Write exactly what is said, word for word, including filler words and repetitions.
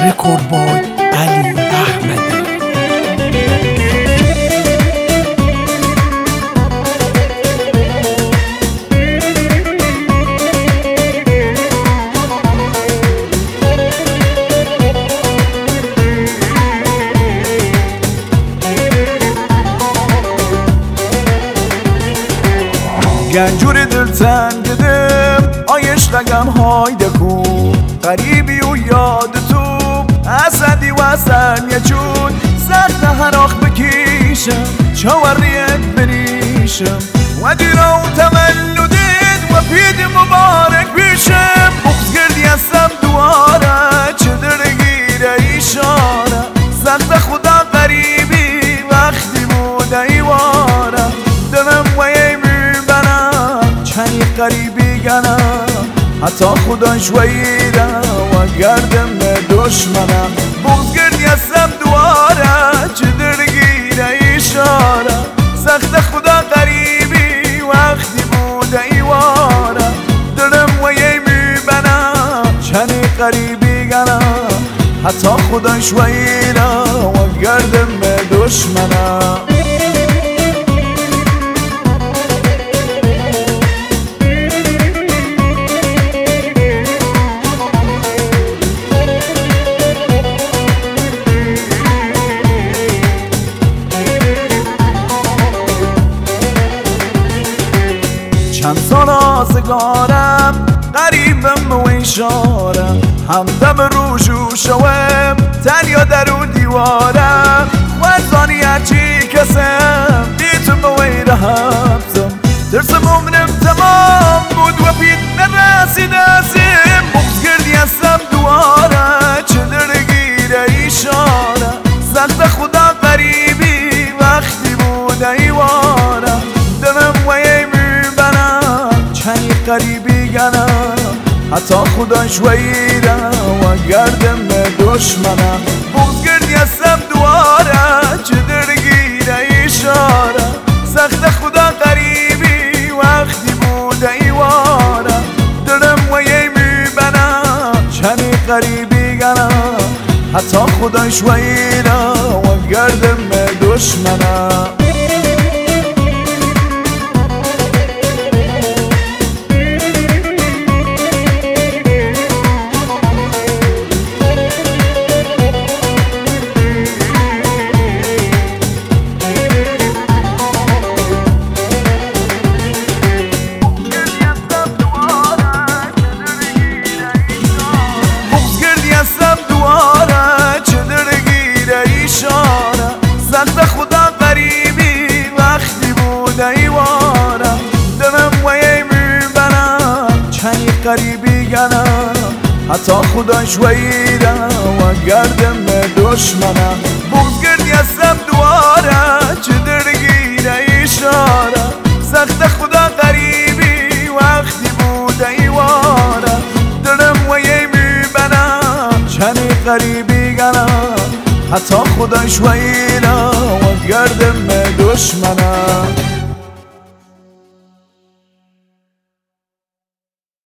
رکورد بای علی احمدی. گنجور دلتن گدم آیشقگم هایده کو غریبی و یاد تو اسدی و سرنیه چون سخت هراخ بکیشم چاوریت بریشم و دیرا و تولدت و پید مبارک بیشم بغز گردی هستم دواره چه درگیره ایشاره سخت خدا غریبی وقتی بوده ایواره دلم و یه چنی قریبی گنم حتی خدا شویده و گردم دشمنم بغز گردی هستم دواره چه درگیره ایشاره سخت خدا قریبی وقتی بوده ایواره دلم و یه میبنم چنی قریبی گنم حتی خدا شویده و گردم دشمنم. چند سال آزگارم قریبم و ایشارم همدم روشو شوم تنیا در اون دیوارم وزانی هرچی کسم بیتم و ایره حبزم ترسم عمرم تمام بود و پید نرسید ازم بغز گردی هستم دواره چه درگیره ایشاره سخت خدا قریبی وقتی بوده ایواره دلم و یه چنی قریبی گنم حتی خدا شویده و گردم دشمنم بغز گردی هستم دواره چه درگیره ایشاره سخت خدا قریبی وقتی بوده ایواره دلم و یه میبنم چنی قریبی گنم حتی خدا شویده و گردم دشمنم. سخت خدا قریبی وقتی بوده ایواره دلم و یه میبنم چنی قریبی گنم حتی خدا شویده و گردم دشمنم بغز گردی هستم دواره چه درگیره ایشاره سخت خدا قریبی وقتی بوده ایواره دلم و یه میبنم چنی قریبی گنم حتی خدا شویده و گردم دشمنم.